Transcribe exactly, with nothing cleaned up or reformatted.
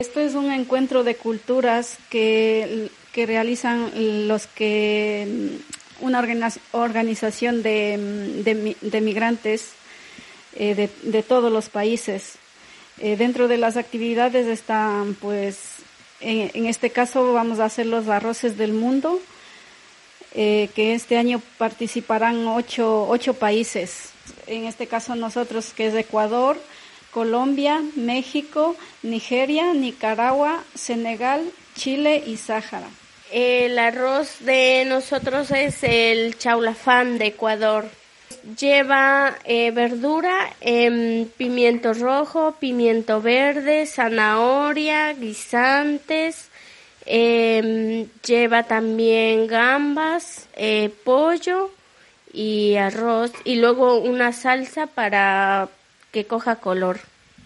Esto es un encuentro de culturas que, que realizan los que una organiz, organización de, de, de migrantes eh, de, de todos los países. Eh, dentro de las actividades están, pues, en, en este caso vamos a hacer los arroces del mundo, eh, que este año participarán ocho, ocho países. En este caso nosotros, que es Ecuador, Colombia, México, Nigeria, Nicaragua, Senegal, Chile y Sáhara. El arroz de nosotros es el chaulafán de Ecuador. Lleva eh, verdura, eh, pimiento rojo, pimiento verde, zanahoria, guisantes. Eh, lleva también gambas, eh, pollo y arroz. Y luego una salsa para que coja color.